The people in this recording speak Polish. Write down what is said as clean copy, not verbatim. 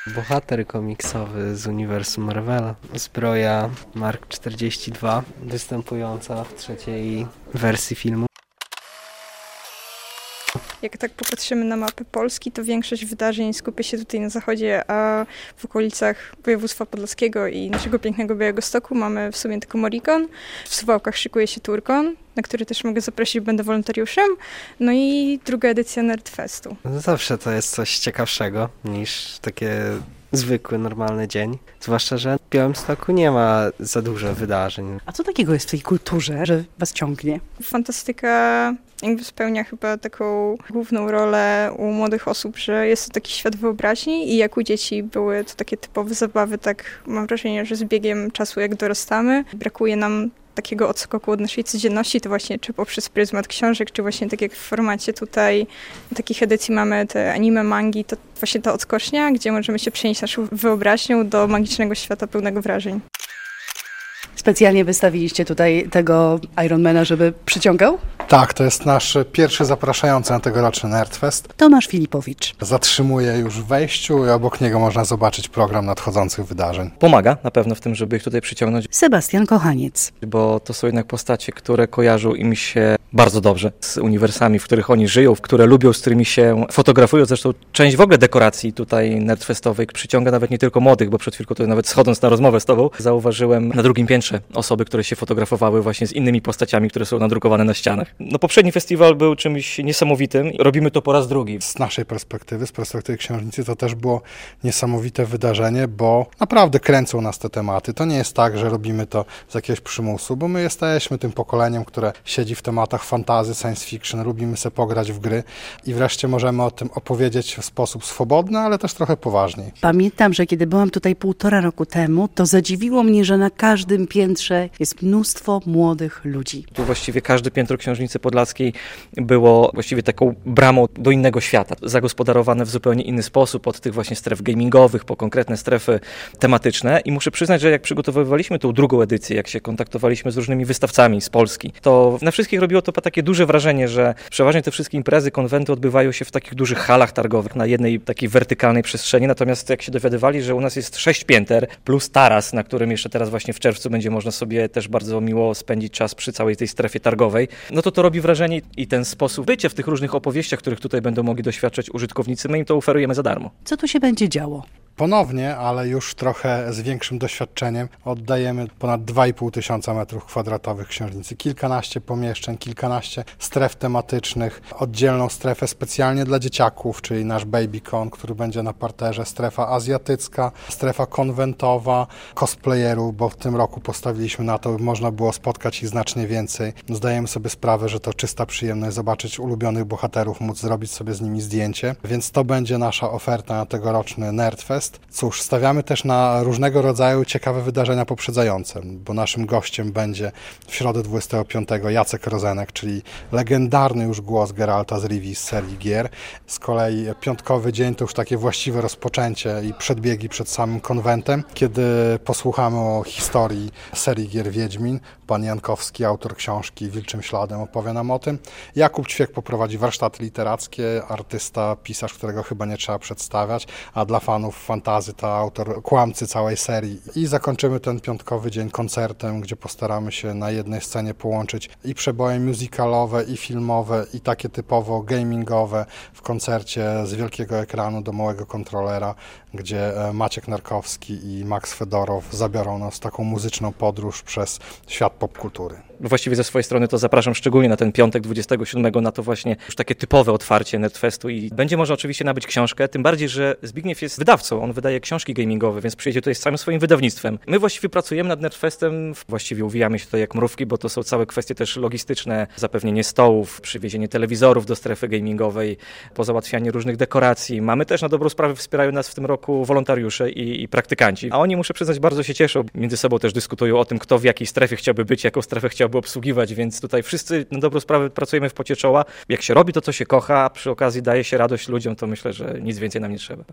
Bohater komiksowy z uniwersum Marvela. Zbroja Mark 42, występująca w trzeciej wersji filmu. Jak tak popatrzymy na mapę Polski, to większość wydarzeń skupia się tutaj na zachodzie, a w okolicach województwa podlaskiego i naszego pięknego Białegostoku mamy w sumie tylko Morikon. W Suwałkach szykuje się Turkon, na który też mogę zaprosić, będę wolontariuszem. No i druga edycja Nerdfestu. Zawsze to jest coś ciekawszego niż takie zwykły, normalny dzień. Zwłaszcza, że w Białymstoku nie ma za dużo wydarzeń. A co takiego jest w tej kulturze, że was ciągnie? Fantastyka jakby spełnia chyba taką główną rolę u młodych osób, że jest to taki świat wyobraźni i jak u dzieci były to takie typowe zabawy, tak mam wrażenie, że z biegiem czasu jak dorastamy, brakuje nam takiego odskoku od naszej codzienności, to właśnie czy poprzez pryzmat książek, czy właśnie tak jak w formacie tutaj takich edycji mamy te anime, mangi, to właśnie ta odskocznia, gdzie możemy się przenieść naszą wyobraźnią do magicznego świata pełnego wrażeń. Specjalnie wystawiliście tutaj tego Ironmana, żeby przyciągał? Tak, to jest nasz pierwszy zapraszający na tegoroczny Nerdfest. Tomasz Filipowicz. Zatrzymuje już w wejściu i obok niego można zobaczyć program nadchodzących wydarzeń. Pomaga na pewno w tym, żeby ich tutaj przyciągnąć. Sebastian Kochaniec. Bo to są jednak postacie, które kojarzą im się bardzo dobrze z uniwersami, w których oni żyją, w które lubią, z którymi się fotografują. Zresztą część w ogóle dekoracji tutaj nerdfestowej przyciąga nawet nie tylko młodych, bo przed chwilką tutaj nawet schodząc na rozmowę z tobą, zauważyłem na drugim piętrze osoby, które się fotografowały właśnie z innymi postaciami, które są nadrukowane na ścianach. No poprzedni festiwal był czymś niesamowitym. Robimy to po raz drugi. Z naszej perspektywy, z perspektywy księżnicy, to też było niesamowite wydarzenie, bo naprawdę kręcą nas te tematy. To nie jest tak, że robimy to z jakiegoś przymusu, bo my jesteśmy tym pokoleniem, które siedzi w tematach fantasy, science fiction, lubimy sobie pograć w gry i wreszcie możemy o tym opowiedzieć w sposób swobodny, ale też trochę poważniej. Pamiętam, że kiedy byłam tutaj 1,5 roku temu, to zadziwiło mnie, że na każdym piętrze jest mnóstwo młodych ludzi. Tu właściwie każde piętro Książnicy Podlaskiej było właściwie taką bramą do innego świata, zagospodarowane w zupełnie inny sposób, od tych właśnie stref gamingowych po konkretne strefy tematyczne i muszę przyznać, że jak przygotowywaliśmy tą drugą edycję, jak się kontaktowaliśmy z różnymi wystawcami z Polski, to na wszystkich robiło to takie duże wrażenie, że przeważnie te wszystkie imprezy, konwenty odbywają się w takich dużych halach targowych na jednej takiej wertykalnej przestrzeni, natomiast jak się dowiadywali, że u nas jest 6 pięter plus taras, na którym jeszcze teraz właśnie w czerwcu będzie można sobie też bardzo miło spędzić czas przy całej tej strefie targowej, no to robi wrażenie i ten sposób bycia w tych różnych opowieściach, których tutaj będą mogli doświadczać użytkownicy, my im to oferujemy za darmo. Co tu się będzie działo? Ponownie, ale już trochę z większym doświadczeniem, oddajemy ponad 2,5 tysiąca metrów kwadratowych księżnicy. Kilkanaście pomieszczeń, kilkanaście stref tematycznych, oddzielną strefę specjalnie dla dzieciaków, czyli nasz BabyCon, który będzie na parterze, strefa azjatycka, strefa konwentowa, cosplayerów, bo w tym roku postawiliśmy na to, by można było spotkać ich znacznie więcej. Zdajemy sobie sprawę, że to czysta przyjemność zobaczyć ulubionych bohaterów, móc zrobić sobie z nimi zdjęcie, więc to będzie nasza oferta na tegoroczny Nerdfest. Cóż, stawiamy też na różnego rodzaju ciekawe wydarzenia poprzedzające, bo naszym gościem będzie w środę 25 Jacek Rozenek, czyli legendarny już głos Geralta z Rivii z serii gier. Z kolei piątkowy dzień to już takie właściwe rozpoczęcie i przedbiegi przed samym konwentem, kiedy posłuchamy o historii serii gier Wiedźmin. Pan Jankowski, autor książki Wilczym Śladem, opowie nam o tym. Jakub Ćwiek poprowadzi warsztaty literackie, artysta, pisarz, którego chyba nie trzeba przedstawiać, a dla fanów fantasy to autor kłamcy całej serii. I zakończymy ten piątkowy dzień koncertem, gdzie postaramy się na jednej scenie połączyć i przeboje musicalowe, i filmowe, i takie typowo gamingowe w koncercie z wielkiego ekranu do małego kontrolera, gdzie Maciek Narkowski i Max Fedorow zabiorą nas w taką muzyczną podróż przez świat popkultury. Właściwie ze swojej strony to zapraszam szczególnie na ten piątek 27 na to właśnie już takie typowe otwarcie Nerdfestu i będzie można oczywiście nabyć książkę, tym bardziej, że Zbigniew jest wydawcą, on wydaje książki gamingowe, więc przyjedzie tutaj z całym swoim wydawnictwem. My właściwie pracujemy nad Nerdfestem, właściwie uwijamy się tutaj jak mrówki, bo to są całe kwestie też logistyczne, zapewnienie stołów, przywiezienie telewizorów do strefy gamingowej, pozałatwianie różnych dekoracji. Mamy też na dobrą sprawę, wspierają nas w tym roku wolontariusze i praktykanci, a oni, muszę przyznać, bardzo się cieszą. Między sobą też dyskutują o tym, kto w jakiej strefie chciałby być, jaką strefę chciałby obsługiwać, więc tutaj wszyscy na dobrą sprawę pracujemy w pocie czoła. Jak się robi to, co się kocha, a przy okazji daje się radość ludziom, to myślę, że nic więcej nam nie trzeba.